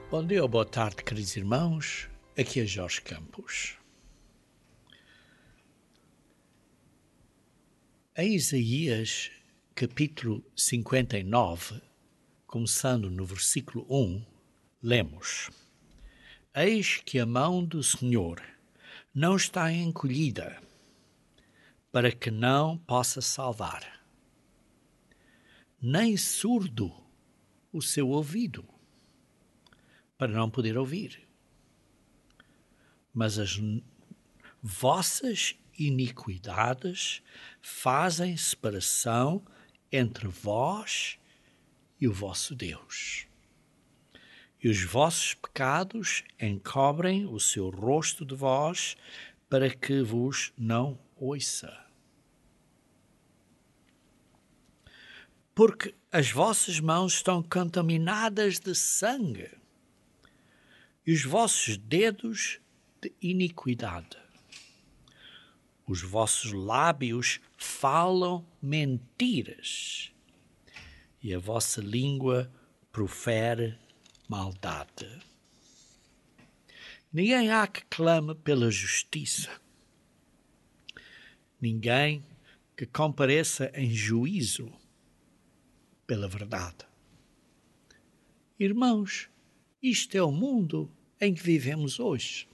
Bom dia ou boa tarde, queridos irmãos. Aqui é Jorge Campos. Em Isaías, capítulo 59, começando no versículo 1, lemos: Eis que a mão do Senhor não está encolhida, para que não possa salvar, nem surdo o seu ouvido, para não poder ouvir. Mas as vossas iniquidades fazem separação entre vós e o vosso Deus. E os vossos pecados encobrem o seu rosto de vós, para que vos não ouça. Porque as vossas mãos estão contaminadas de sangue, e os vossos dedos de iniquidade. Os vossos lábios falam mentiras, e a vossa língua profere maldade. Ninguém há que clame pela justiça, ninguém que compareça em juízo pela verdade. Irmãos, isto é o mundo em que vivemos hoje.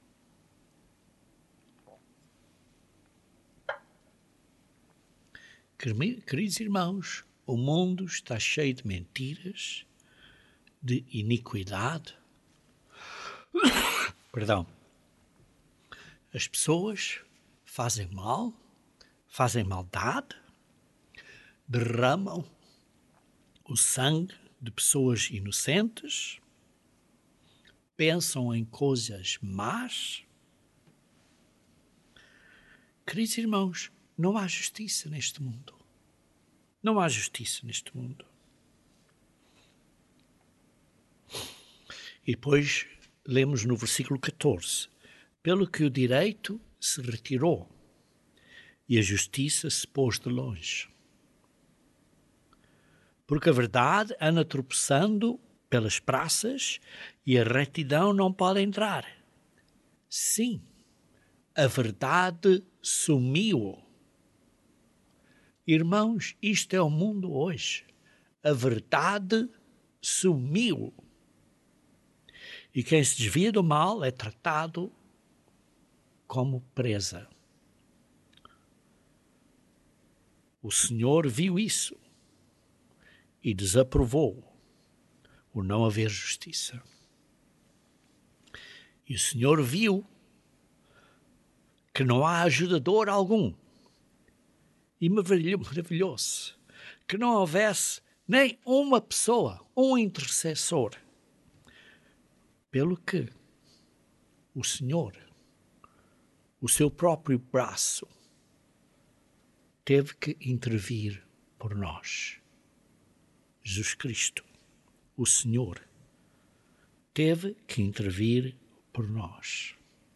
Queridos irmãos, o mundo está cheio de mentiras, de iniquidade. Perdão. As pessoas fazem mal, fazem maldade, derramam o sangue de pessoas inocentes, pensam em coisas más. Queridos irmãos, não há justiça neste mundo. Não há justiça neste mundo. E depois lemos no versículo 14: pelo que o direito se retirou e a justiça se pôs de longe. Porque a verdade anda tropeçando pelas praças e a retidão não pode entrar. Sim, a verdade sumiu. Irmãos, isto é o mundo hoje. A verdade sumiu. E quem se desvia do mal é tratado como presa. O Senhor viu isso e desaprovou o não haver justiça. E o Senhor viu que não há ajudador algum. E maravilhou-se que não houvesse nem uma pessoa, um intercessor. Pelo que o Senhor, o seu próprio braço, teve que intervir por nós. Jesus Cristo, o Senhor, teve que intervir por nós.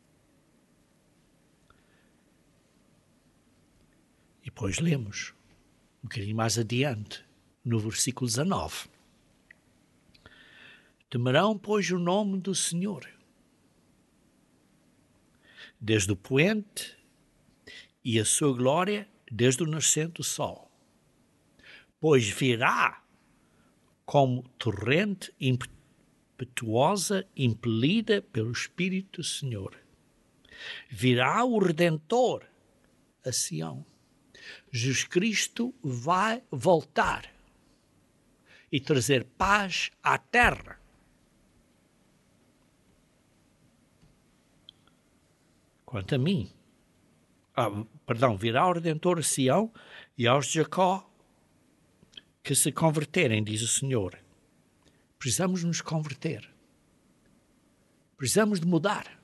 E depois lemos, um bocadinho mais adiante, no versículo 19. Temerão, pois, o nome do Senhor, desde o poente, e a sua glória desde o nascente do sol. Pois virá como torrente impetuosa, impelida pelo Espírito do Senhor. Virá o Redentor a Sião. Jesus Cristo vai voltar e trazer paz à terra. Quanto a mim, virá o Redentor a Sião e aos de Jacó que se converterem, diz o Senhor. Precisamos nos converter. Precisamos de mudar.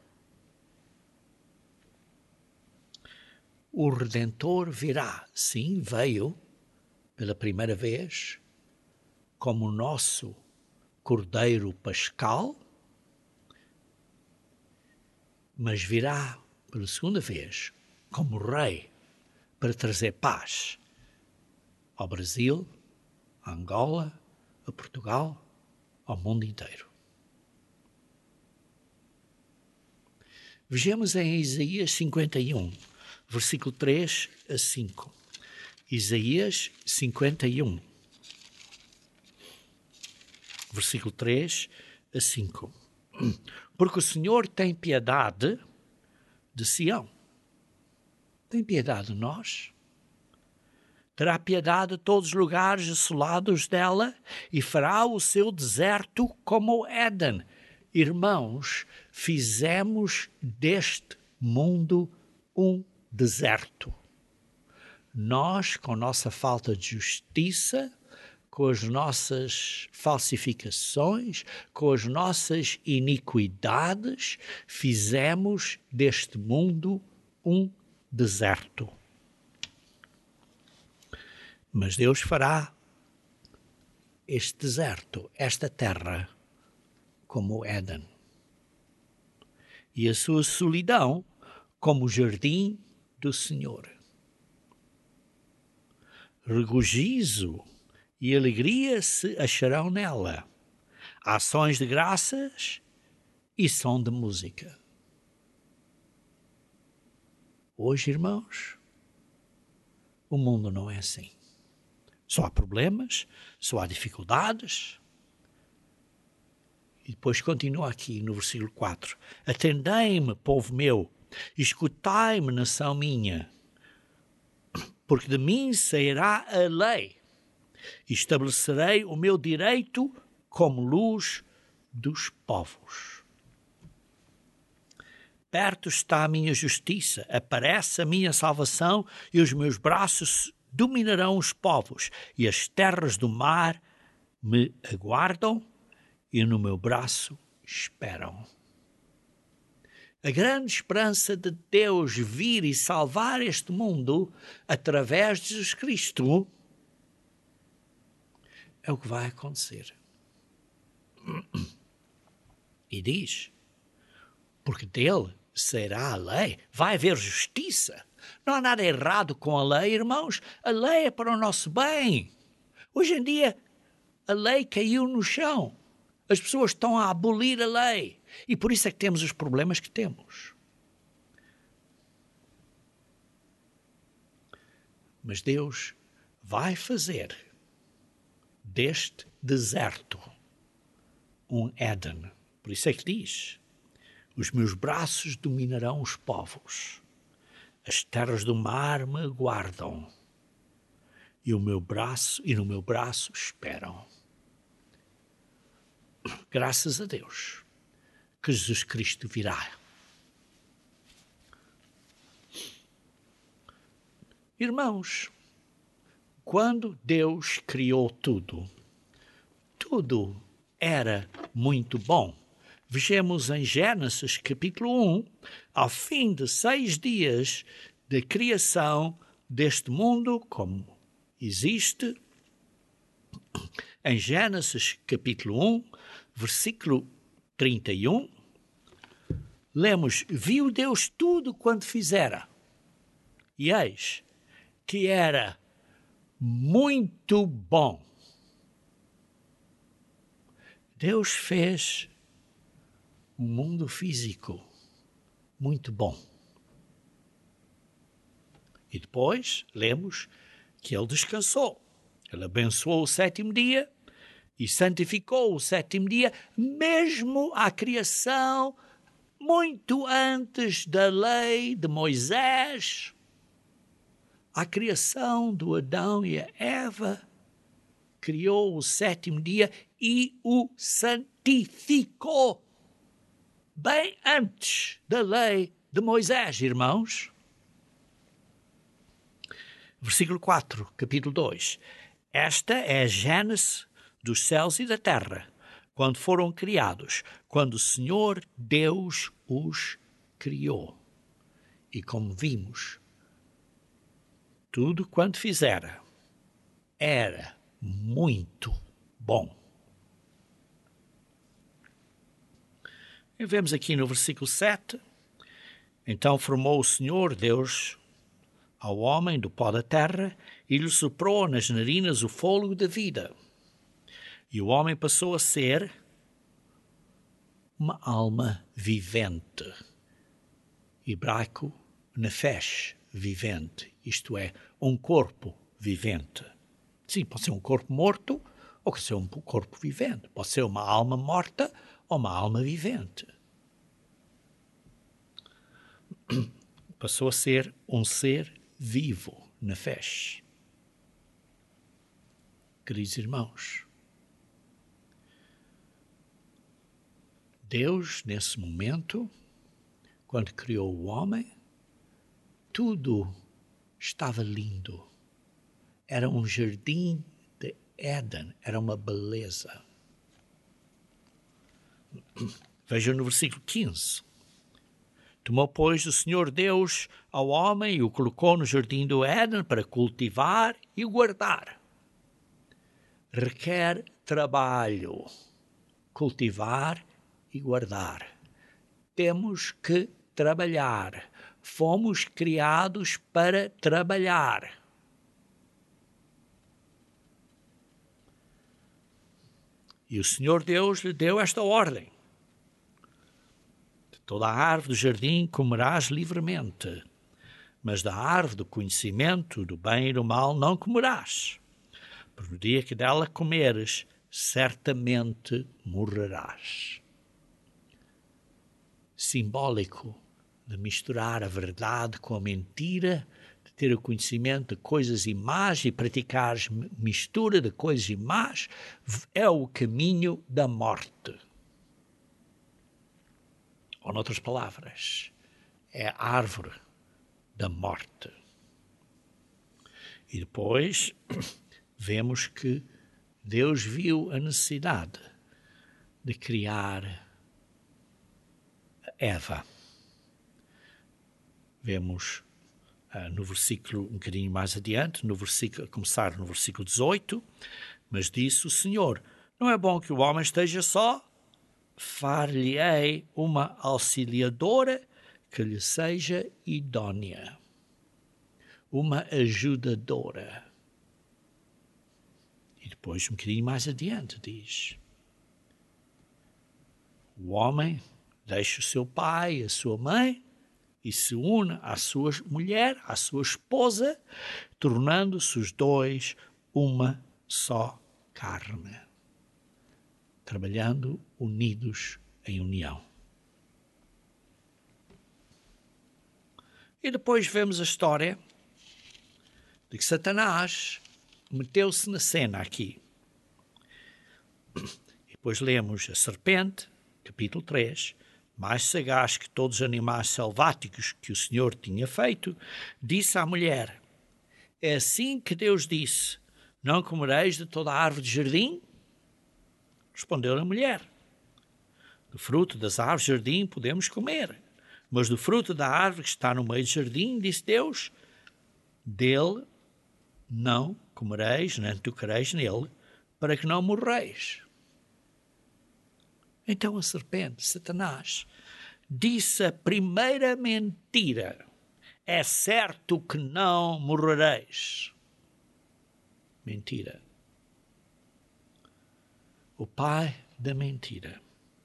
O Redentor virá. Sim, veio pela primeira vez como o nosso Cordeiro Pascal, mas virá pela segunda vez como Rei para trazer paz ao Brasil, a Angola, a Portugal, ao mundo inteiro. Vejamos em Isaías 51, versículo 3 a 5. Isaías 51, versículo 3 a 5. Porque o Senhor tem piedade de Sião. Tem piedade de nós. Terá piedade de todos os lugares assolados dela e fará o seu deserto como o Éden. Irmãos, fizemos deste mundo um deserto. Nós, com nossa falta de justiça, com as nossas falsificações, com as nossas iniquidades, fizemos deste mundo um deserto. Mas Deus fará este deserto, esta terra, como o Éden, e a sua solidão como o jardim do Senhor. Regozijo e alegria se acharão nela, ações de graças e som de música. Hoje, irmãos, o mundo não é assim. Só há problemas, só há dificuldades. E depois continua aqui no versículo 4. Atendei-me, povo meu, escutai-me, nação minha, porque de mim sairá a lei, e estabelecerei o meu direito como luz dos povos. Perto está a minha justiça, aparece a minha salvação, e os meus braços dominarão os povos, e as terras do mar me aguardam, e no meu braço esperam. A grande esperança de Deus vir e salvar este mundo através de Jesus Cristo é o que vai acontecer. E diz, porque dele será a lei, vai haver justiça. Não há nada errado com a lei, irmãos. A lei é para o nosso bem. Hoje em dia, a lei caiu no chão. As pessoas estão a abolir a lei. E por isso é que temos os problemas que temos. Mas Deus vai fazer deste deserto um Éden. Por isso é que diz, os meus braços dominarão os povos. As terras do mar me aguardam. E no meu braço esperam. Graças a Deus que Jesus Cristo virá. Irmãos, quando Deus criou tudo, tudo era muito bom. Vejamos em Gênesis capítulo 1, ao fim de 6 dias de criação deste mundo, como existe, em Gênesis capítulo 1, versículo 31, lemos, viu Deus tudo quanto fizera, e eis que era muito bom. Deus fez um mundo físico muito bom. E depois lemos que ele descansou. Ele abençoou o 7º dia e santificou o 7º dia, mesmo a criação, muito antes da lei de Moisés, a criação do Adão e a Eva, criou o 7º dia e o santificou, bem antes da lei de Moisés, irmãos. Versículo 4, capítulo 2. Esta é a gênese dos céus e da terra, quando foram criados, quando o Senhor Deus os criou. E como vimos, tudo quanto fizera era muito bom. E vemos aqui no versículo 7, então formou o Senhor Deus ao homem do pó da terra e lhe soprou nas narinas o fôlego da vida. E o homem passou a ser uma alma vivente. hebraico nefesh, vivente, isto é, um corpo vivente. Sim, pode ser um corpo morto ou pode ser um corpo vivente. Pode ser uma alma morta ou uma alma vivente. Passou a ser um ser vivo, nefesh. Queridos irmãos, Deus, nesse momento, quando criou o homem, tudo estava lindo. Era um jardim de Éden, era uma beleza. Vejam no versículo 15. Tomou, pois, o Senhor Deus ao homem e o colocou no jardim do Éden para cultivar e guardar. Requer trabalho, cultivar e guardar. Temos que trabalhar. Fomos criados para trabalhar. E o Senhor Deus lhe deu esta ordem: de toda a árvore do jardim comerás livremente, mas da árvore do conhecimento do bem e do mal não comerás, porque no dia que dela comeres, certamente morrerás. Simbólico de misturar a verdade com a mentira, de ter o conhecimento de coisas e más e praticar mistura de coisas e más, é o caminho da morte. Ou, noutras palavras, é a árvore da morte. E depois vemos que Deus viu a necessidade de criar Eva. Vemos no versículo, um bocadinho mais adiante, a começar no versículo 18, mas disse o Senhor: não é bom que o homem esteja só, far-lhe-ei uma auxiliadora que lhe seja idónea, uma ajudadora. E depois, um bocadinho mais adiante, diz: o homem deixa o seu pai e a sua mãe e se une à sua mulher, à sua esposa, tornando-se os dois uma só carne, trabalhando unidos em união. E depois vemos a história de que Satanás meteu-se na cena aqui. E depois lemos a serpente, capítulo 3, mais sagaz que todos os animais selváticos que o Senhor tinha feito, disse à mulher: é assim que Deus disse: não comereis de toda a árvore de jardim? Respondeu a mulher: do fruto das árvores de jardim podemos comer, mas do fruto da árvore que está no meio do jardim, disse Deus, dele não comereis, nem tocareis nele, para que não morreis. Então a serpente, Satanás, disse a primeira mentira: é certo que não morrereis. Mentira. O pai da mentira.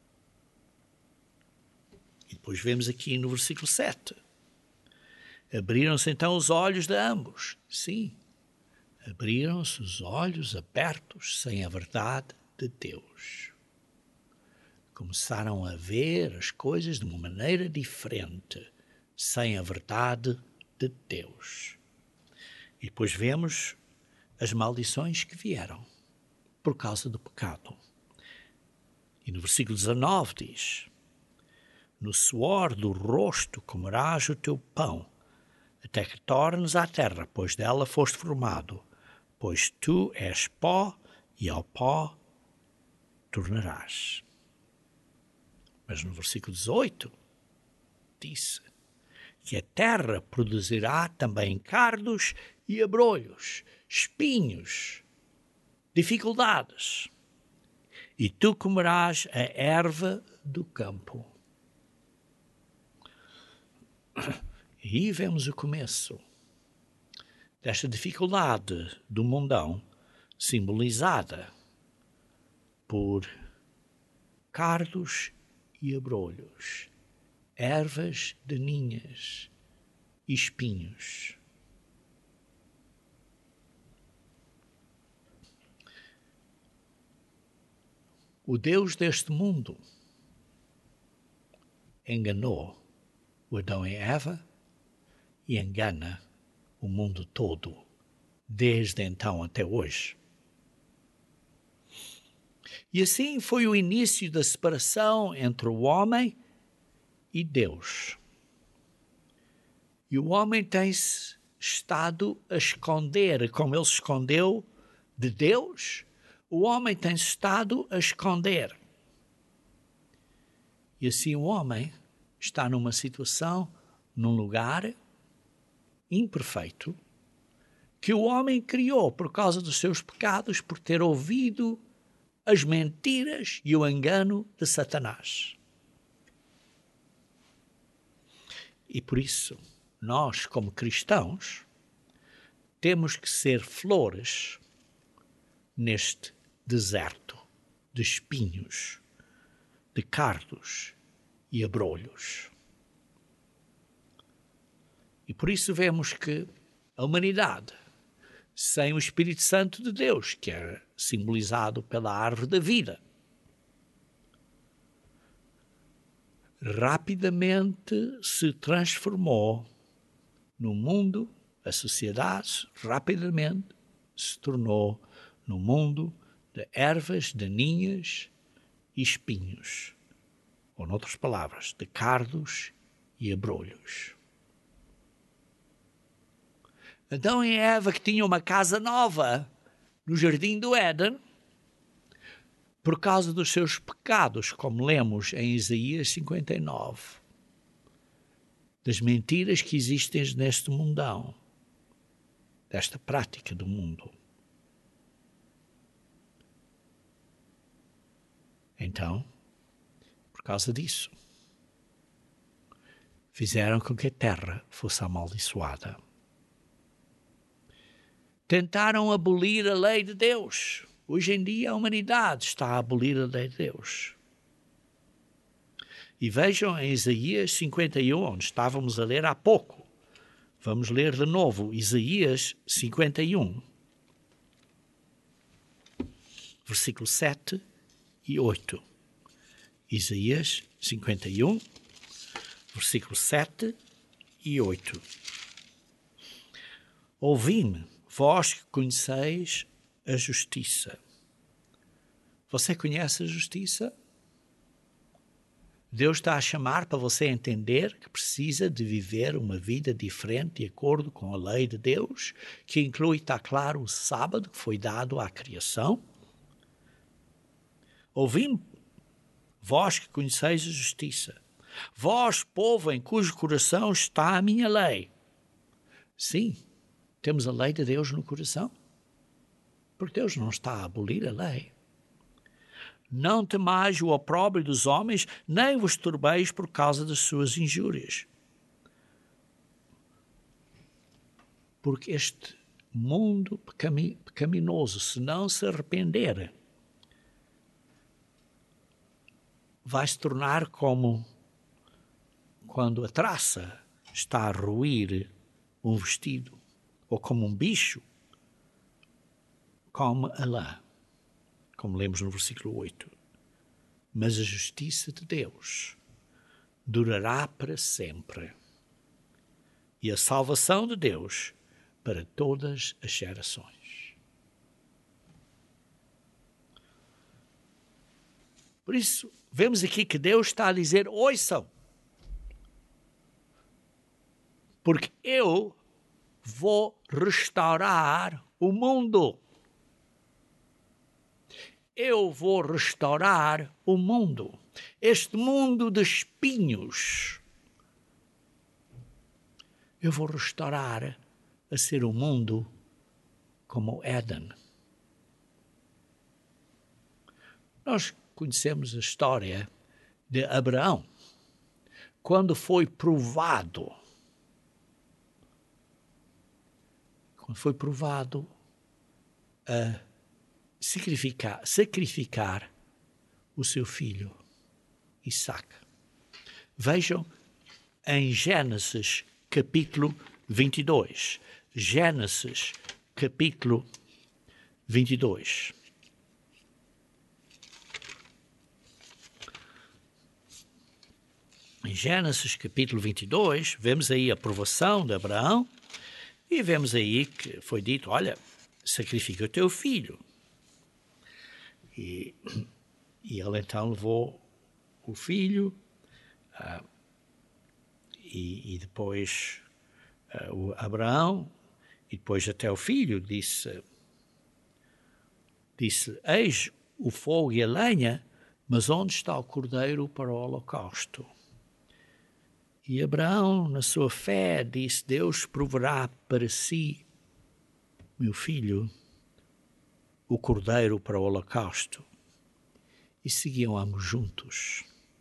E depois vemos aqui no versículo 7. Abriram-se então os olhos de ambos. Sim, abriram-se os olhos abertos sem a verdade de Deus. Começaram a ver as coisas de uma maneira diferente, sem a verdade de Deus. E depois vemos as maldições que vieram por causa do pecado. E no versículo 19 diz: no suor do rosto comerás o teu pão, até que tornes à terra, pois dela foste formado, pois tu és pó e ao pó tornarás. Mas no versículo 18 disse que a terra produzirá também cardos e abrolhos, espinhos, dificuldades, e tu comerás a erva do campo. E aí vemos o começo desta dificuldade do mundão, simbolizada por cardos e abrolhos, ervas daninhas e espinhos. O Deus deste mundo enganou o Adão e Eva e engana o mundo todo, desde então até hoje. E assim foi o início da separação entre o homem e Deus. E o homem tem-se estado a esconder, como ele se escondeu de Deus, o homem tem-se estado a esconder. E assim o homem está numa situação, num lugar imperfeito, que o homem criou por causa dos seus pecados, por ter ouvido as mentiras e o engano de Satanás. E por isso, nós, como cristãos, temos que ser flores neste deserto de espinhos, de cardos e abrolhos. E por isso vemos que a humanidade, sem o Espírito Santo de Deus, que é simbolizado pela árvore da vida, rapidamente se transformou no mundo, a sociedade rapidamente se tornou no mundo de ervas daninhas e espinhos, ou, noutras palavras, de cardos e abrolhos. Adão e Eva, que tinham uma casa nova no jardim do Éden, por causa dos seus pecados, como lemos em Isaías 59, das mentiras que existem neste mundão, desta prática do mundo. Então, por causa disso, fizeram com que a terra fosse amaldiçoada. Tentaram abolir a lei de Deus. Hoje em dia a humanidade está a abolir a lei de Deus. E vejam em Isaías 51, onde estávamos a ler há pouco. Vamos ler de novo Isaías 51, versículo 7 e 8. Isaías 51, versículo 7 e 8. Ouvi-me, vós que conheceis a justiça. Você conhece a justiça? Deus está a chamar para você entender que precisa de viver uma vida diferente de acordo com a lei de Deus, que inclui, está claro, o sábado que foi dado à criação. Ouvi-me, vós que conheceis a justiça. Vós, povo em cujo coração está a minha lei. Sim, temos a lei de Deus no coração, porque Deus não está a abolir a lei. Não temais o opróbrio dos homens, nem vos turbeis por causa das suas injúrias. Porque este mundo pecaminoso, se não se arrepender, vai se tornar como quando a traça está a roer um vestido, ou como um bicho come a lã, como lemos no versículo 8. Mas a justiça de Deus durará para sempre, e a salvação de Deus para todas as gerações. Por isso, vemos aqui que Deus está a dizer, ouçam, porque eu vou restaurar o mundo. Eu vou restaurar o mundo. Este mundo de espinhos. Eu vou restaurar a ser um mundo como Éden. Nós conhecemos a história de Abraão, quando foi provado a sacrificar o seu filho, Isaque. Vejam em Gênesis capítulo 22. Gênesis capítulo 22. Em Gênesis capítulo 22, vemos aí a aprovação de Abraão e vemos aí que foi dito, olha, sacrifica o teu filho. E ele então levou o filho e depois o Abraão, e depois até o filho disse, eis o fogo e a lenha, mas onde está o cordeiro para o holocausto? E Abraão, na sua fé, disse, Deus proverá para si, meu filho, o cordeiro para o holocausto. E seguiam ambos juntos.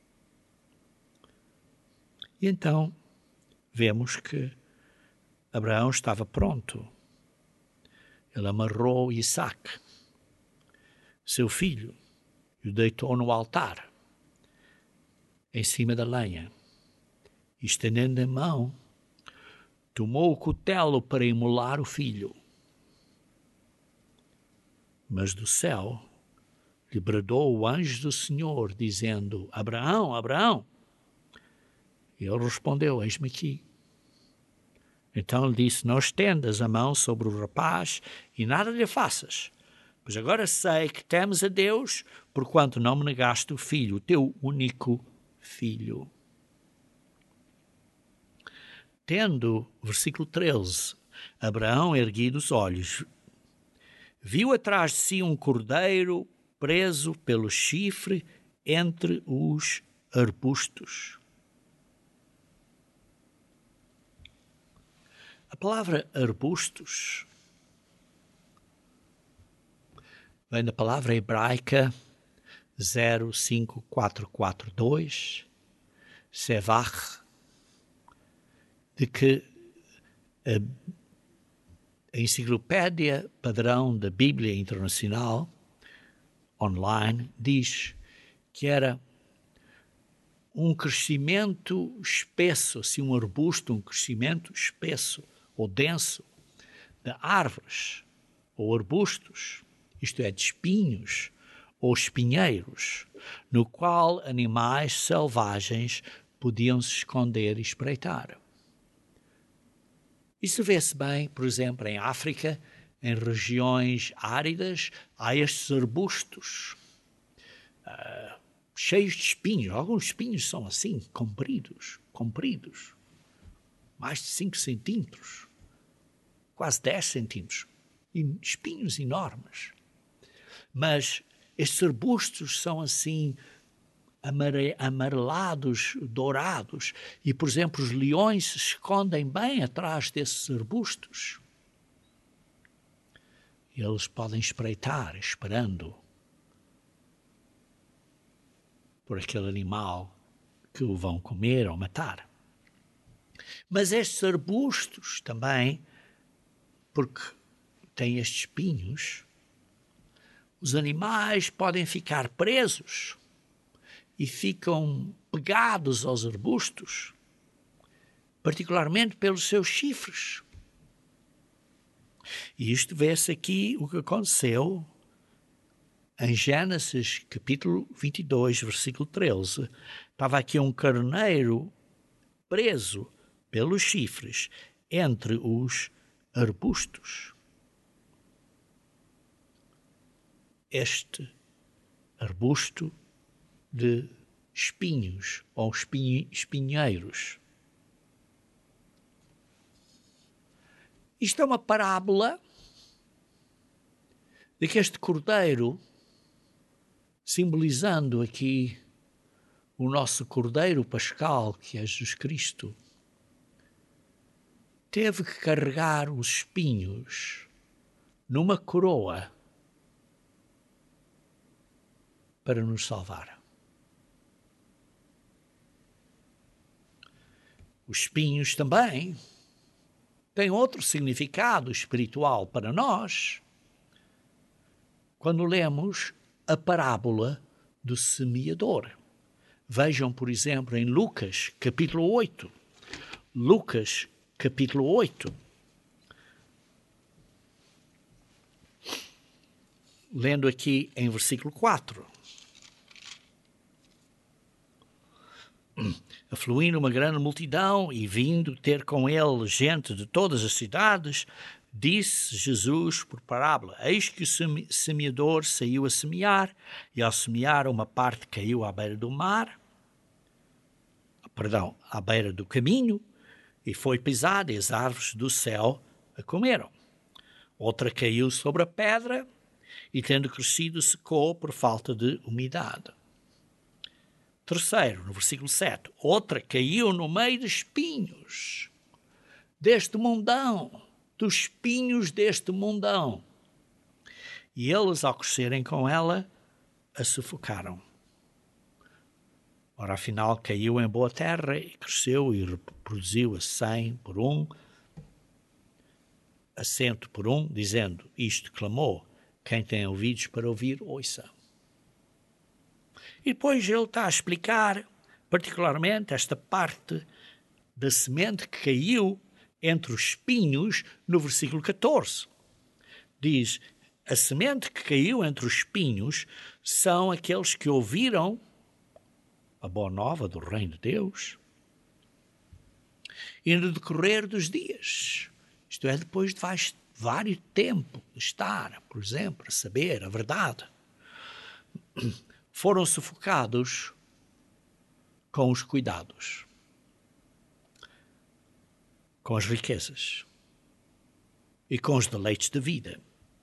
E então, vemos que Abraão estava pronto. Ele amarrou Isaque, seu filho, e o deitou no altar, em cima da lenha. E estendendo a mão, tomou o cutelo para imolar o filho. Mas do céu lhe bradou o anjo do Senhor, dizendo, Abraão, Abraão. E ele respondeu, eis-me aqui. Então lhe disse, não estendas a mão sobre o rapaz e nada lhe faças. Pois agora sei que temes a Deus, porquanto não me negaste o filho, o teu único filho. Tendo, versículo 13, Abraão erguido os olhos, viu atrás de si um cordeiro preso pelo chifre entre os arbustos. A palavra arbustos vem da palavra hebraica 05442, sevach, de que a Enciclopédia Padrão da Bíblia Internacional, online, diz que era um crescimento espesso, assim um arbusto, um crescimento espesso ou denso de árvores ou arbustos, isto é, de espinhos ou espinheiros, no qual animais selvagens podiam se esconder e espreitar. Isso vê-se bem, por exemplo, em África, em regiões áridas, há estes arbustos cheios de espinhos. Alguns espinhos são assim, compridos, mais de 5 centímetros, quase 10 centímetros, espinhos enormes. Mas estes arbustos são assim amarelados, dourados, e, por exemplo, os leões se escondem bem atrás desses arbustos. E eles podem espreitar, esperando por aquele animal que o vão comer ou matar. Mas estes arbustos também, porque têm estes espinhos, os animais podem ficar presos e ficam pegados aos arbustos, particularmente pelos seus chifres. E isto vê-se aqui o que aconteceu em Gênesis capítulo 22, versículo 13. Estava aqui um carneiro preso pelos chifres entre os arbustos. Este arbusto de espinhos ou espinheiros. Isto é uma parábola de que este cordeiro, simbolizando aqui o nosso cordeiro pascal, que é Jesus Cristo, teve que carregar os espinhos numa coroa para nos salvar. Os espinhos também têm outro significado espiritual para nós. Quando lemos a parábola do semeador. Vejam, por exemplo, em Lucas, capítulo 8, Lucas, capítulo 8. Lendo aqui em versículo 4. Afluindo uma grande multidão e vindo ter com ele gente de todas as cidades, disse Jesus por parábola: Eis que o semeador saiu a semear, e ao semear uma parte caiu à beira do mar, à beira do caminho, e foi pisada, e as árvores do céu a comeram. Outra caiu sobre a pedra, e tendo crescido secou por falta de umidade. Terceiro, no versículo 7, outra caiu no meio de espinhos deste mundão, dos espinhos deste mundão. E eles, ao crescerem com ela, a sufocaram. Ora, afinal, caiu em boa terra e cresceu e reproduziu a 100 por 1, a 100 por 1, dizendo: Isto clamou, quem tem ouvidos para ouvir, ouça. E depois ele está a explicar, particularmente, esta parte da semente que caiu entre os espinhos no versículo 14. Diz: a semente que caiu entre os espinhos são aqueles que ouviram a boa nova do reino de Deus e no decorrer dos dias, isto é, depois de vários tempo de estar, por exemplo, a saber a verdade, foram sufocados com os cuidados, com as riquezas e com os deleites da vida.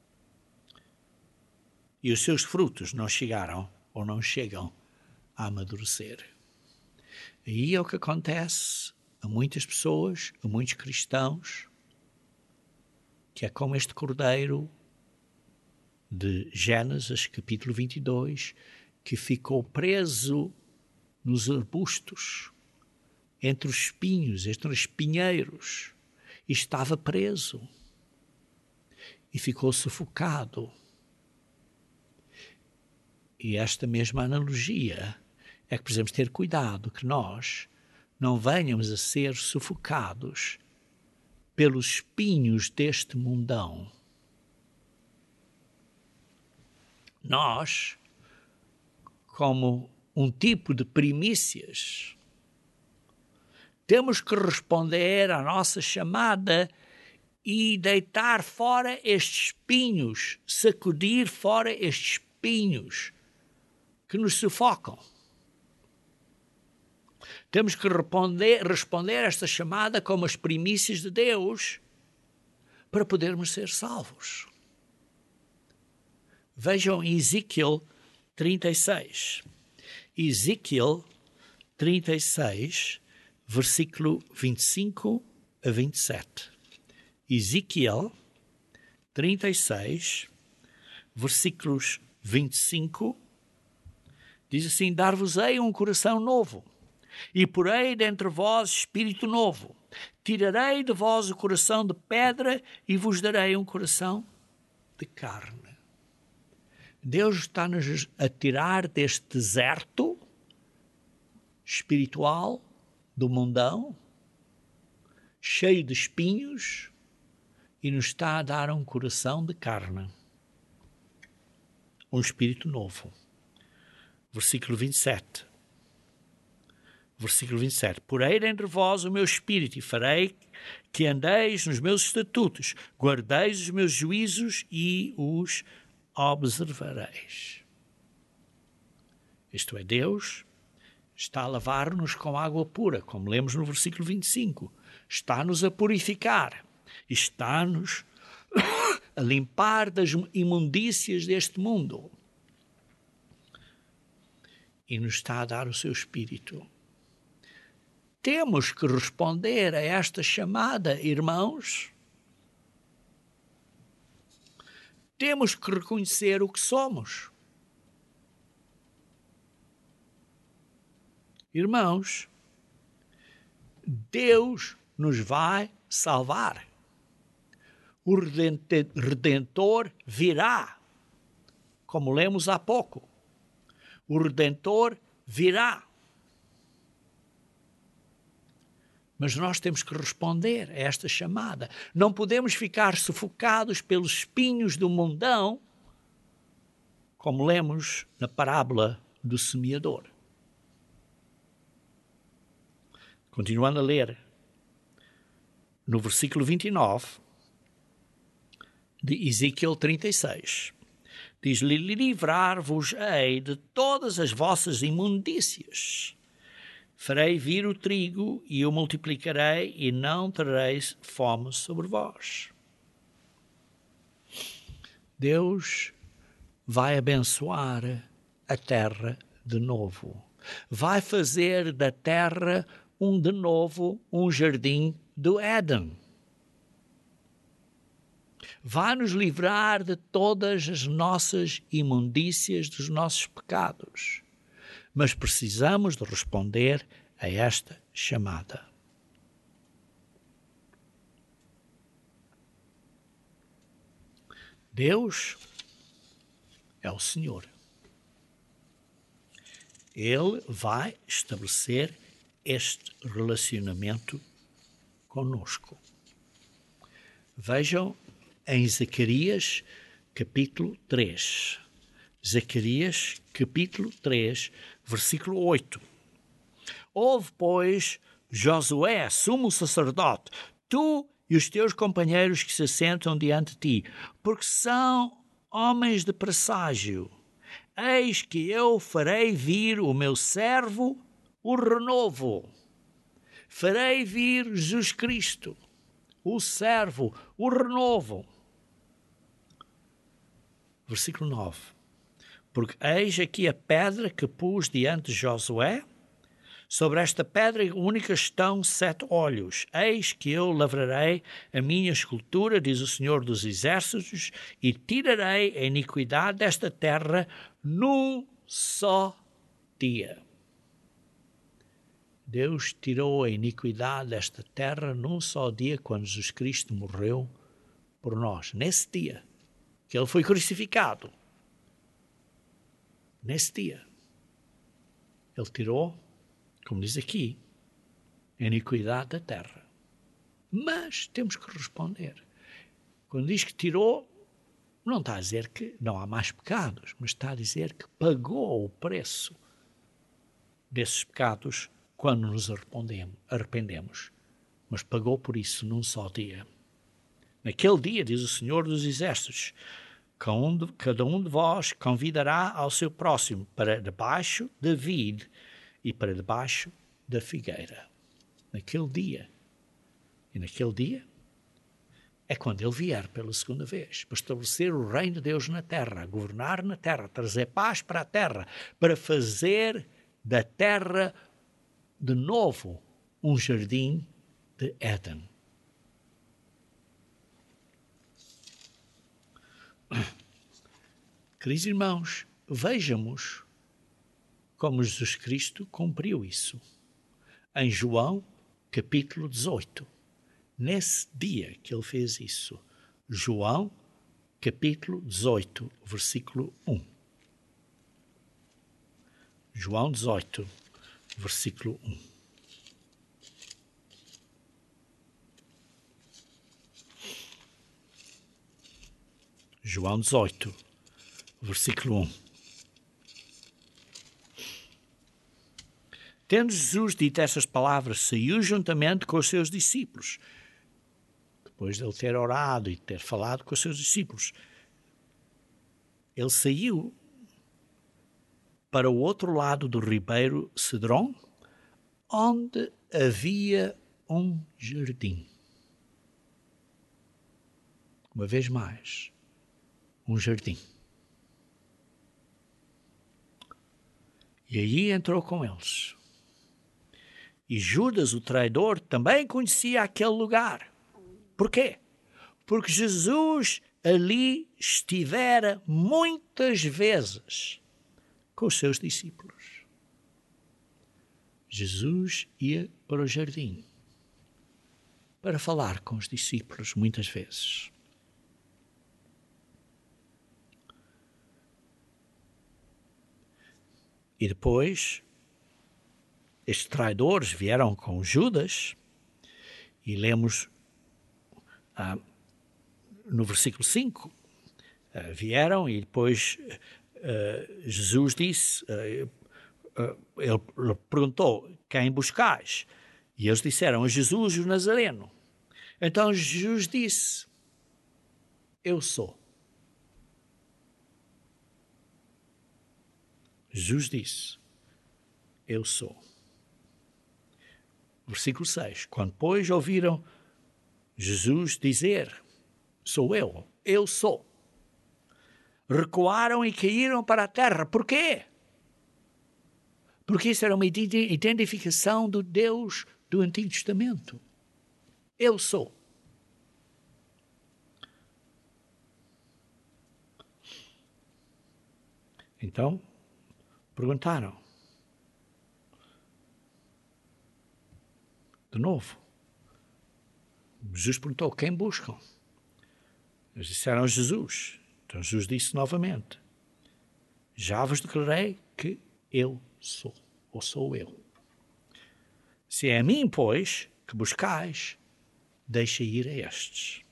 E os seus frutos não chegaram ou não chegam a amadurecer. E é o que acontece a muitas pessoas, a muitos cristãos, que é como este cordeiro de Gênesis, capítulo 22, que ficou preso nos arbustos, entre os espinhos, entre os espinheiros, e estava preso e ficou sufocado. E esta mesma analogia é que precisamos ter cuidado que nós não venhamos a ser sufocados pelos espinhos deste mundão. Nós, como um tipo de primícias, temos que responder à nossa chamada e deitar fora estes espinhos, sacudir fora estes espinhos que nos sufocam. Temos que responder a esta chamada como as primícias de Deus para podermos ser salvos. Vejam Ezequiel 36. Ezequiel 36, versículo 25 a 27. Ezequiel 36, versículos 25, diz assim: Dar-vos-ei um coração novo, e porei dentre vós espírito novo. Tirarei de vós o coração de pedra e vos darei um coração de carne. Deus está-nos a tirar deste deserto espiritual do mundão, cheio de espinhos, e nos está a dar um coração de carne, um espírito novo. Versículo 27. Versículo 27. Porei entre vós o meu espírito e farei que andeis nos meus estatutos, guardeis os meus juízos e os observareis. Isto é, Deus está a lavar-nos com água pura, como lemos no versículo 25. Está-nos a purificar. Está-nos a limpar das imundícias deste mundo. E nos está a dar o seu Espírito. Temos que responder a esta chamada, irmãos. Temos que reconhecer o que somos. Irmãos, Deus nos vai salvar. O Redentor virá, como lemos há pouco. O Redentor virá. Mas nós temos que responder a esta chamada. Não podemos ficar sufocados pelos espinhos do mundão, como lemos na parábola do semeador. Continuando a ler, no versículo 29 de Ezequiel 36, diz-lhe: livrar-vos-ei de todas as vossas imundícias. Farei vir o trigo e o multiplicarei, e não tereis fome sobre vós. Deus vai abençoar a terra de novo. Vai fazer da terra de novo um jardim do Éden. Vai nos livrar de todas as nossas imundícias, dos nossos pecados. Mas precisamos de responder a esta chamada. Deus é o Senhor. Ele vai estabelecer este relacionamento conosco. Vejam em Zacarias capítulo 3. Zacarias capítulo 3, versículo 8. Ouve, pois, Josué, sumo sacerdote, tu e os teus companheiros que se assentam diante de ti, porque são homens de presságio. Eis que eu farei vir o meu servo, o renovo. Farei vir Jesus Cristo, o servo, o renovo. Versículo 9. Porque eis aqui a pedra que pus diante de Josué. Sobre esta pedra única estão 7 olhos. Eis que eu lavrarei a minha escultura, diz o Senhor dos Exércitos, e tirarei a iniquidade desta terra num só dia. Deus tirou a iniquidade desta terra num só dia, quando Jesus Cristo morreu por nós. Nesse dia que ele foi crucificado. Nesse dia ele tirou, como diz aqui, a iniquidade da terra. Mas temos que responder. Quando diz que tirou, não está a dizer que não há mais pecados, mas está a dizer que pagou o preço desses pecados quando nos arrependemos. Mas pagou por isso num só dia. Naquele dia, diz o Senhor dos Exércitos, cada um de vós convidará ao seu próximo para debaixo da vide e para debaixo da figueira. Naquele dia. E naquele dia é quando ele vier pela segunda vez, para estabelecer o reino de Deus na terra, governar na terra, trazer paz para a terra, para fazer da terra de novo um jardim de Éden. Queridos irmãos, vejamos como Jesus Cristo cumpriu isso. Em João, capítulo 18, nesse dia que ele fez isso. João, capítulo 18, versículo 1. João 18, versículo 1. João 18, versículo 1. Tendo Jesus dito estas palavras, saiu juntamente com os seus discípulos. Depois de ele ter orado e ter falado com os seus discípulos, ele saiu para o outro lado do ribeiro Cedron, onde havia um jardim. Uma vez mais, um jardim. E aí entrou com eles. E Judas, o traidor, também conhecia aquele lugar. Por quê? Porque Jesus ali estivera muitas vezes com os seus discípulos. Jesus ia para o jardim para falar com os discípulos muitas vezes. E depois, estes traidores vieram com Judas E lemos no versículo 5, vieram e depois Jesus disse, ele perguntou, quem buscais? E eles disseram, a Jesus o Nazareno. Então Jesus disse, eu sou. Jesus disse, eu sou. Versículo 6. Quando, pois, ouviram Jesus dizer, sou eu sou, recuaram e caíram para a terra. Porquê? Porque isso era uma identificação do Deus do Antigo Testamento. Eu sou. Então, perguntaram. De novo. Jesus perguntou, quem buscam? Eles disseram Jesus. Então Jesus disse novamente, já vos declarei que eu sou, ou sou eu. Se é a mim, pois, que buscais, deixa ir a estes.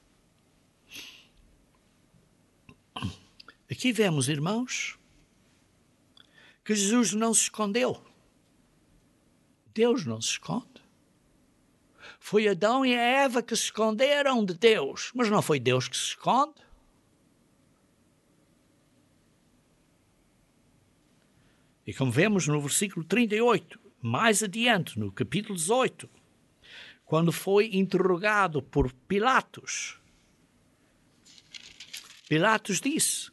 Aqui vemos, irmãos, que Jesus não se escondeu. Deus não se esconde. Foi Adão e a Eva que se esconderam de Deus, mas não foi Deus que se esconde. E como vemos no versículo 38, mais adiante, no capítulo 18, quando foi interrogado por Pilatos, Pilatos disse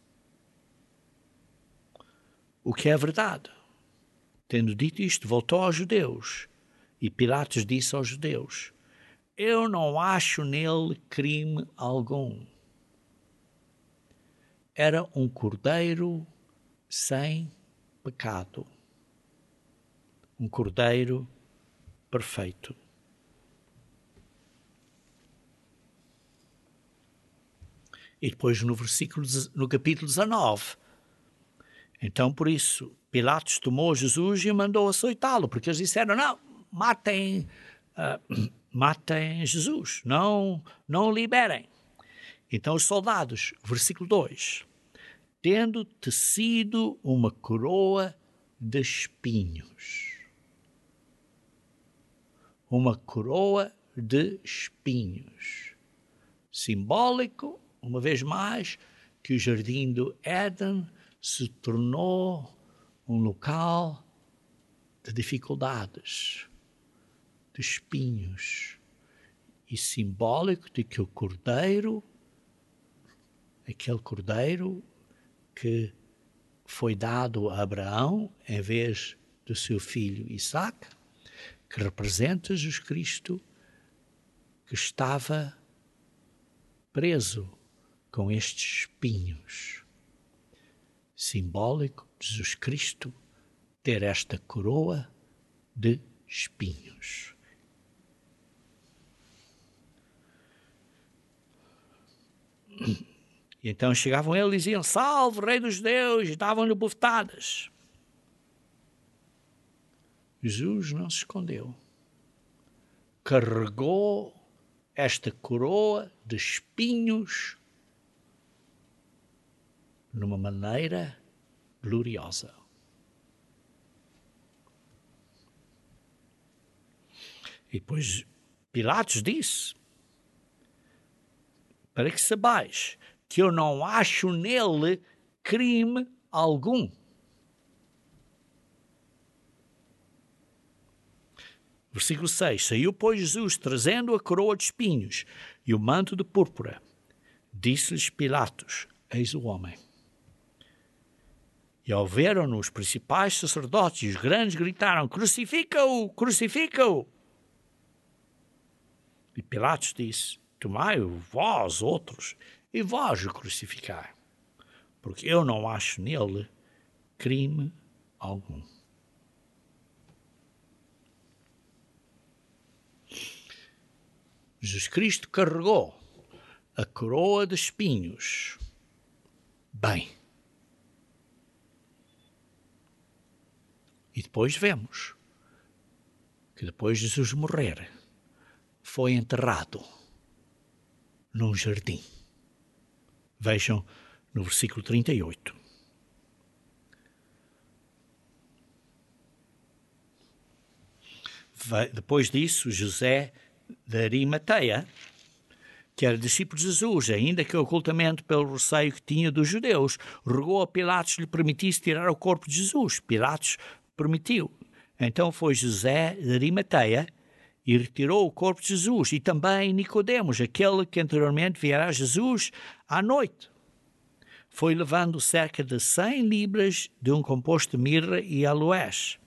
o que é verdade. Tendo dito isto, voltou aos judeus. E Pilatos disse aos judeus, eu não acho nele crime algum. Era um cordeiro sem pecado. Um cordeiro perfeito. E depois no capítulo 19, então por isso Pilatos tomou Jesus e mandou açoitá-lo, porque eles disseram, não, matem Jesus, não liberem. Então os soldados, versículo 2, tendo tecido uma coroa de espinhos. Uma coroa de espinhos. Simbólico, uma vez mais, que o jardim do Éden se tornou um local de dificuldades, de espinhos, e simbólico de que o cordeiro, aquele cordeiro que foi dado a Abraão em vez do seu filho Isaque, que representa Jesus Cristo, que estava preso com estes espinhos. Simbólico de Jesus Cristo ter esta coroa de espinhos. E então chegavam ele e diziam, salve, rei dos judeus, e davam-lhe bofetadas. Jesus não se escondeu. Carregou esta coroa de espinhos numa maneira gloriosa. E depois Pilatos disse, para que saibais que eu não acho nele crime algum. Versículo 6. Saiu, pois, Jesus, trazendo a coroa de espinhos e o manto de púrpura. Disse-lhes Pilatos, eis o homem. E ao verem-no os principais sacerdotes e os grandes gritaram, crucifica-o, crucifica-o. E Pilatos disse, tomai-o vós outros, e vós o crucificai, porque eu não acho nele crime algum. Jesus Cristo carregou a coroa de espinhos bem. E depois vemos que depois de Jesus morrer, foi enterrado num jardim. Vejam no versículo 38. Depois disso, José de Arimateia, que era discípulo de Jesus, ainda que ocultamente pelo receio que tinha dos judeus, rogou a Pilatos que lhe permitisse tirar o corpo de Jesus. Pilatos permitiu. Então foi José de Arimateia e retirou o corpo de Jesus, e também Nicodemos, aquele que anteriormente viera a Jesus à noite. Foi levando cerca de 100 libras de um composto de mirra e aloés.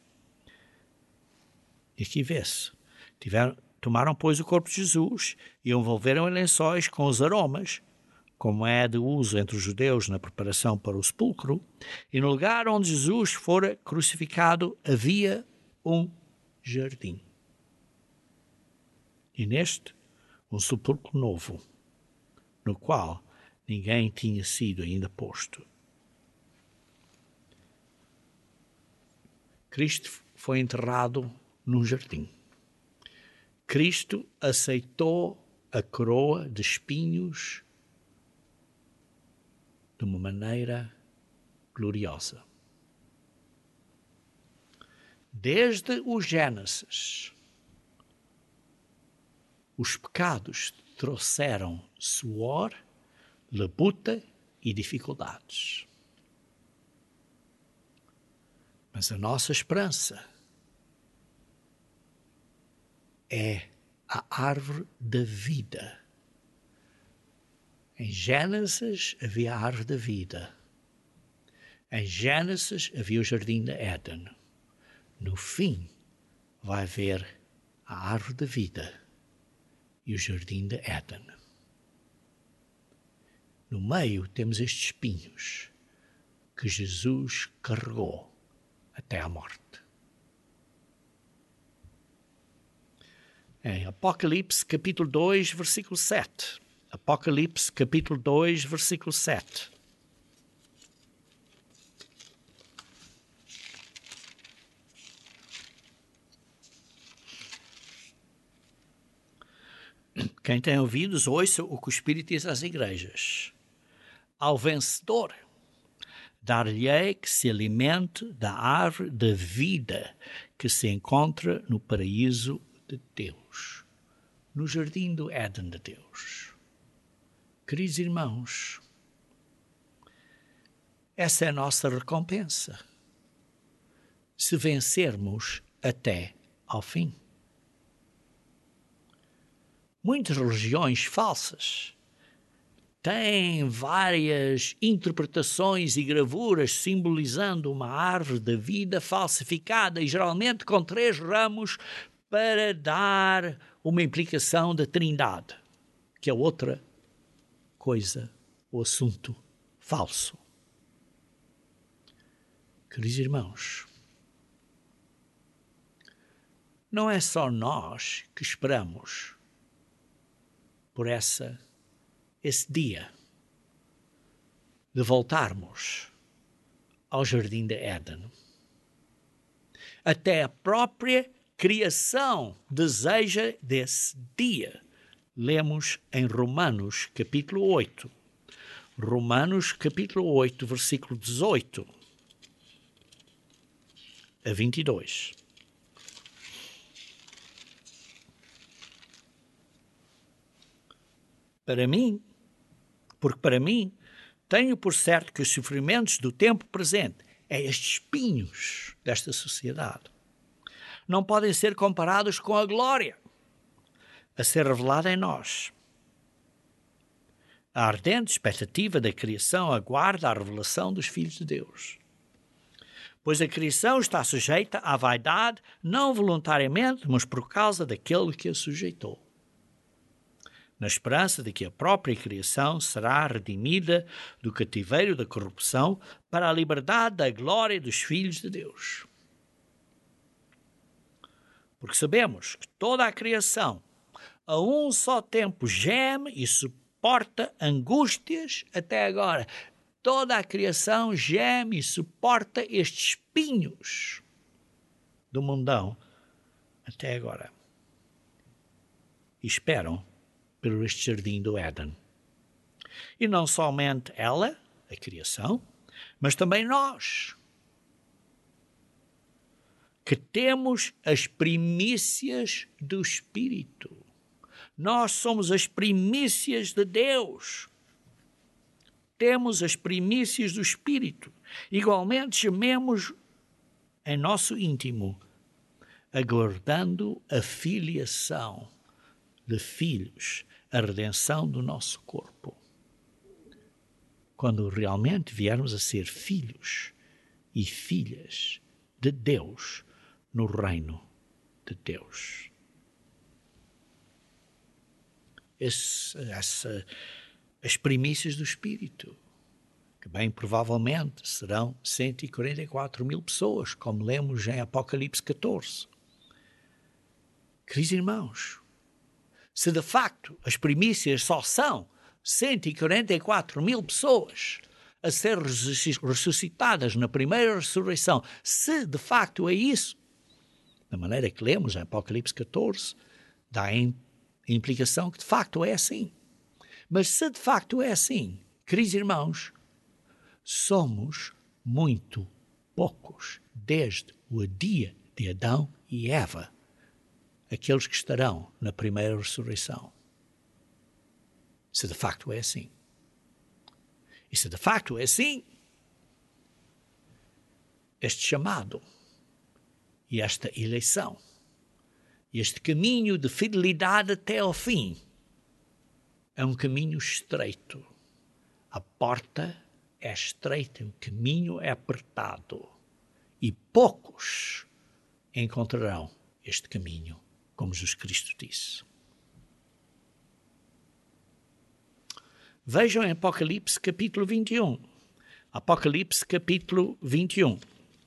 E aqui vê-se. Tomaram, pois, o corpo de Jesus e o envolveram em lençóis com os aromas, como é de uso entre os judeus na preparação para o sepulcro, e no lugar onde Jesus fora crucificado havia um jardim. E neste, um sepulcro novo, no qual ninguém tinha sido ainda posto. Cristo foi enterrado num jardim. Cristo aceitou a coroa de espinhos de uma maneira gloriosa. Desde o Gênesis, os pecados trouxeram suor, labuta e dificuldades. Mas a nossa esperança é a árvore da vida. Em Gênesis havia a árvore da vida. Em Gênesis havia o jardim de Éden. No fim vai haver a árvore da vida e o jardim de Éden. No meio temos estes espinhos que Jesus carregou até à morte. Em Apocalipse capítulo 2, versículo 7. Apocalipse capítulo 2, versículo 7. Quem tem ouvidos, ouça o que o Espírito diz às igrejas. Ao vencedor, dar-lhe-ei que se alimente da árvore da vida que se encontra no paraíso de Deus, no jardim do Éden de Deus. Queridos irmãos, essa é a nossa recompensa, se vencermos até ao fim. Muitas religiões falsas têm várias interpretações e gravuras simbolizando uma árvore da vida falsificada e geralmente com 3 ramos para dar uma implicação da Trindade, que é outra coisa, o assunto falso. Queridos irmãos, não é só nós que esperamos por esse dia de voltarmos ao jardim de Éden. Até a própria criação deseja desse dia. Lemos em Romanos capítulo 8. Romanos capítulo 8, versículo 18 a 22. Porque para mim, tenho por certo que os sofrimentos do tempo presente, estes espinhos desta sociedade, não podem ser comparados com a glória a ser revelada em nós. A ardente expectativa da criação aguarda a revelação dos filhos de Deus. Pois a criação está sujeita à vaidade, não voluntariamente, mas por causa daquele que a sujeitou, na esperança de que a própria criação será redimida do cativeiro da corrupção para a liberdade da glória dos filhos de Deus. Porque sabemos que toda a criação, a um só tempo, geme e suporta angústias até agora. Toda a criação geme e suporta estes espinhos do mundão até agora. e esperam por este jardim do Éden. E não somente ela, a criação, mas também nós, que temos as primícias do Espírito. Nós somos as primícias de Deus. Temos as primícias do Espírito. Igualmente gememos em nosso íntimo, aguardando a filiação de filhos, a redenção do nosso corpo. Quando realmente viermos a ser filhos e filhas de Deus no reino de Deus. As primícias do Espírito, que bem provavelmente serão 144 mil pessoas, como lemos em Apocalipse 14. Queridos irmãos, se de facto as primícias só são 144 mil pessoas a ser ressuscitadas na primeira ressurreição, se de facto é isso, da maneira que lemos em Apocalipse 14, dá a implicação que de facto é assim. Mas se de facto é assim, queridos irmãos, somos muito poucos desde o dia de Adão e Eva, aqueles que estarão na primeira ressurreição. Se de facto é assim. E se de facto é assim, este chamado e esta eleição, este caminho de fidelidade até ao fim, é um caminho estreito. A porta é estreita, o caminho é apertado. E poucos encontrarão este caminho, como Jesus Cristo disse. Vejam em Apocalipse capítulo 21. Apocalipse capítulo 21.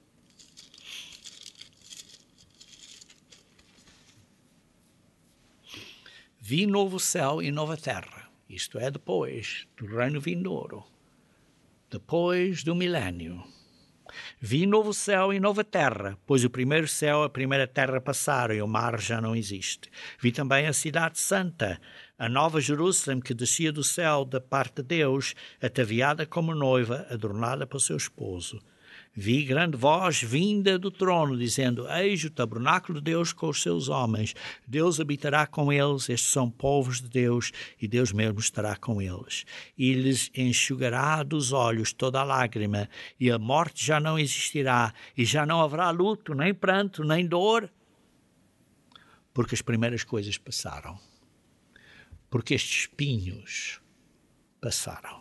Vi novo céu e nova terra, isto é, depois do reino vindouro, depois do milénio. Vi novo céu e nova terra, pois o primeiro céu e a primeira terra passaram e o mar já não existe. Vi também a cidade santa, a nova Jerusalém que descia do céu da parte de Deus, ataviada como noiva, adornada para o seu esposo. Vi grande voz vinda do trono, dizendo: Eis o tabernáculo de Deus com os seus homens. Deus habitará com eles, estes são povos de Deus, e Deus mesmo estará com eles. E lhes enxugará dos olhos toda a lágrima, e a morte já não existirá, e já não haverá luto, nem pranto, nem dor, porque as primeiras coisas passaram. Porque estes espinhos passaram.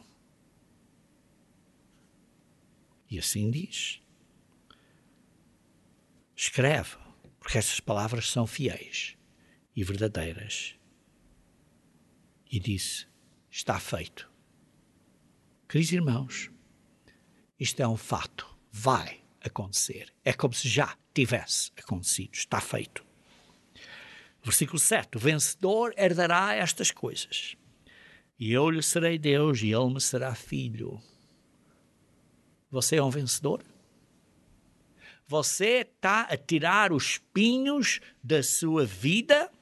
E assim diz. Escreve, porque essas palavras são fiéis e verdadeiras. E disse: está feito. Queridos irmãos, isto é um fato. Vai acontecer. É como se já tivesse acontecido. Está feito. Versículo 7. O vencedor herdará estas coisas. E eu lhe serei Deus e ele me será filho. Você é um vencedor? Você está a tirar os espinhos da sua vida?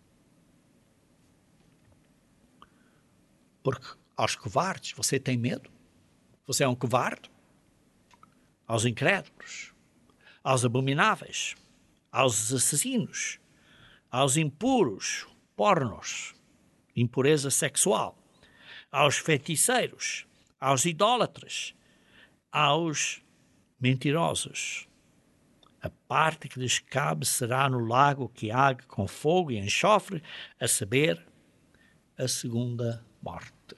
Porque aos covardes você tem medo? Você é um covarde? Aos incrédulos, aos abomináveis, aos assassinos, aos impuros, pornos, impureza sexual, aos feiticeiros, aos idólatras, aos mentirosos. A parte que lhes cabe será no lago que arde com fogo e enxofre, a saber, a segunda morte.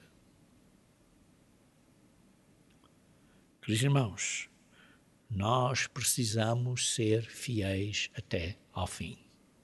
Queridos irmãos, nós precisamos ser fiéis até ao fim.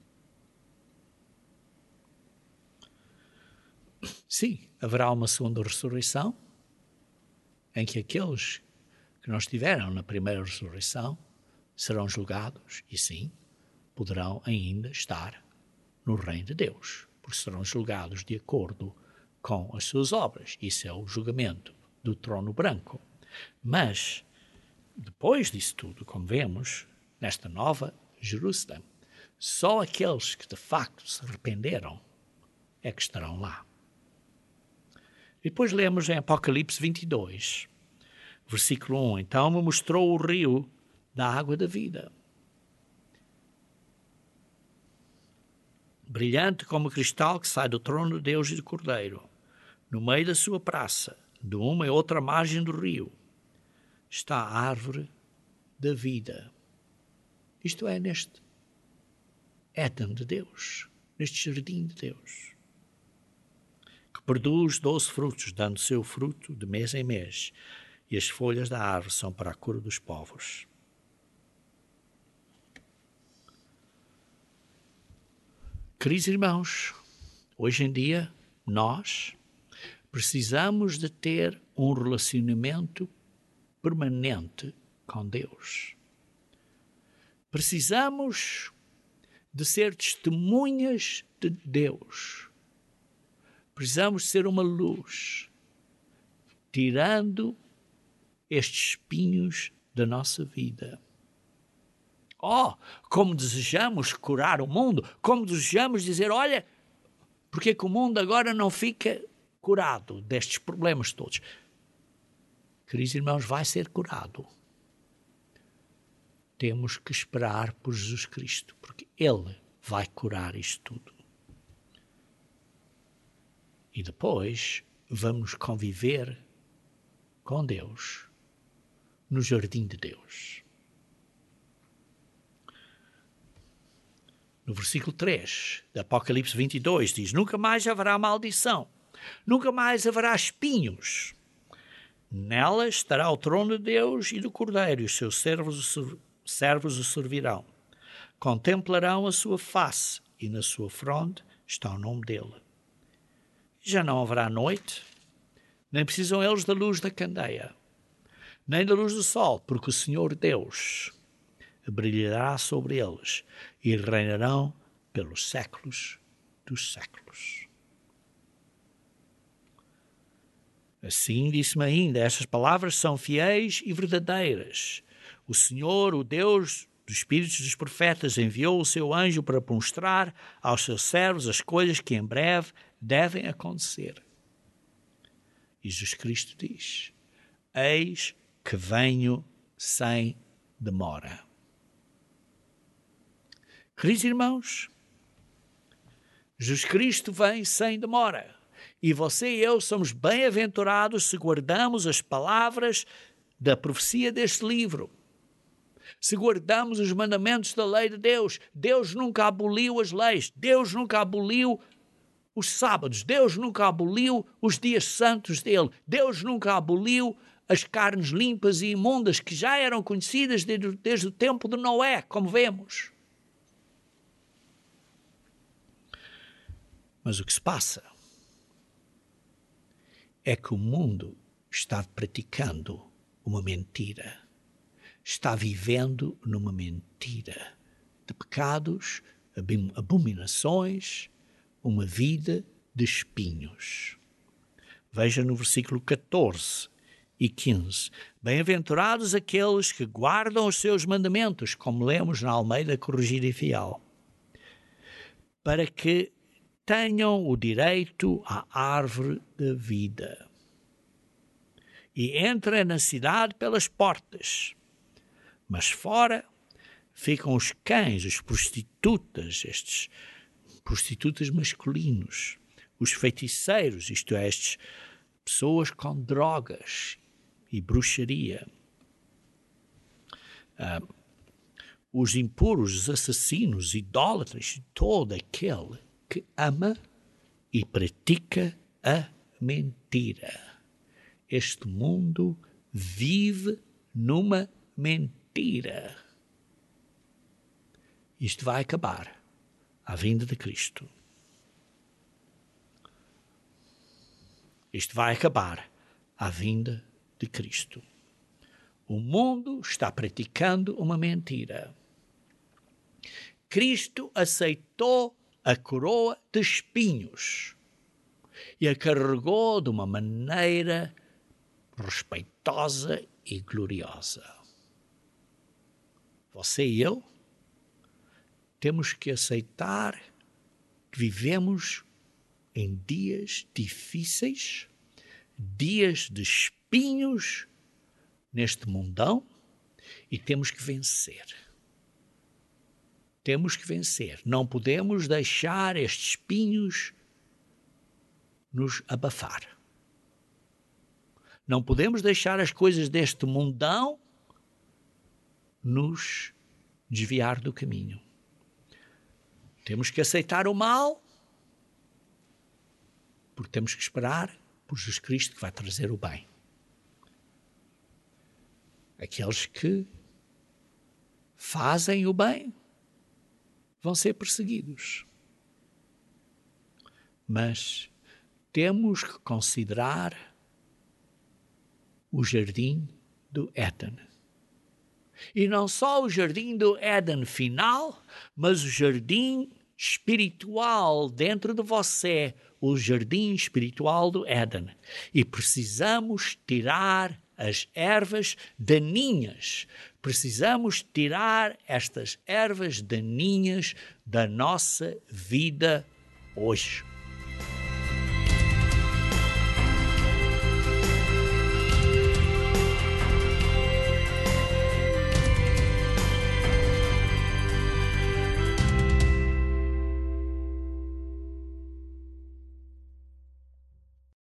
Sim, haverá uma segunda ressurreição, em que aqueles que não estiveram na primeira ressurreição serão julgados e sim, poderão ainda estar no reino de Deus, porque serão julgados de acordo com as suas obras. Isso é o julgamento do trono branco. Mas, depois disso tudo, como vemos, nesta nova Jerusalém, só aqueles que de facto se arrependeram é que estarão lá. E depois lemos em Apocalipse 22, versículo 1. Então me mostrou o rio da água da vida, brilhante como cristal, que sai do trono de Deus e do Cordeiro. No meio da sua praça, de uma e outra margem do rio, está a árvore da vida. Isto é, neste Éden de Deus, neste jardim de Deus, que produz 12 frutos, dando seu fruto de mês em mês, e as folhas da árvore são para a cura dos povos. Queridos irmãos, hoje em dia nós precisamos de ter um relacionamento permanente com Deus. Precisamos de ser testemunhas de Deus. Precisamos ser uma luz, tirando estes espinhos da nossa vida. Oh, como desejamos curar o mundo, como desejamos dizer, olha, porque é que o mundo agora não fica curado destes problemas todos? Queridos irmãos, vai ser curado. Temos que esperar por Jesus Cristo, porque Ele vai curar isto tudo. E depois vamos conviver com Deus no jardim de Deus. No versículo 3 de Apocalipse 22 diz, nunca mais haverá maldição, nunca mais haverá espinhos. Nela estará o trono de Deus e do Cordeiro, e os seus servos o servirão. Contemplarão a sua face, e na sua fronte está o nome dele. Já não haverá noite, nem precisam eles da luz da candeia, nem da luz do sol, porque o Senhor Deus brilhará sobre eles e reinarão pelos séculos dos séculos. Assim disse-me ainda, estas palavras são fiéis e verdadeiras. O Senhor, o Deus dos espíritos dos profetas, enviou o seu anjo para mostrar aos seus servos as coisas que em breve devem acontecer. E Jesus Cristo diz, eis que venho sem demora. Queridos irmãos, Jesus Cristo vem sem demora. E você e eu somos bem-aventurados se guardamos as palavras da profecia deste livro. Se guardamos os mandamentos da lei de Deus. Deus nunca aboliu as leis. Deus nunca aboliu os sábados. Deus nunca aboliu os dias santos dele. Deus nunca aboliu as carnes limpas e imundas que já eram conhecidas desde o tempo de Noé, como vemos. Mas o que se passa é que o mundo está praticando uma mentira. Está vivendo numa mentira de pecados, abominações, uma vida de espinhos. Veja no versículo 14 e 15. Bem-aventurados aqueles que guardam os seus mandamentos, como lemos na Almeida Corrigida e Fiel, para que tenham o direito à árvore da vida e entrem na cidade pelas portas, mas fora ficam os cães, os prostitutas, estes prostitutas masculinos, os feiticeiros, isto é, estas pessoas com drogas e bruxaria, os impuros, os assassinos, idólatras, todo aquele que ama e pratica a mentira. Este mundo vive numa mentira. Isto vai acabar à vinda de Cristo. Isto vai acabar à vinda de Cristo. O mundo está praticando uma mentira. Cristo aceitou a coroa de espinhos e a carregou de uma maneira respeitosa e gloriosa. Você e eu temos que aceitar que vivemos em dias difíceis, dias de espinhos neste mundão, e temos que vencer. Temos que vencer. Não podemos deixar estes espinhos nos abafar. Não podemos deixar as coisas deste mundão nos desviar do caminho. Temos que aceitar o mal, porque temos que esperar por Jesus Cristo que vai trazer o bem. Aqueles que fazem o bem vão ser perseguidos. Mas temos que considerar o jardim do Éden. E não só o jardim do Éden final, mas o jardim espiritual dentro de você, o jardim espiritual do Éden. E precisamos tirar as ervas daninhas. Precisamos tirar estas ervas daninhas da nossa vida hoje.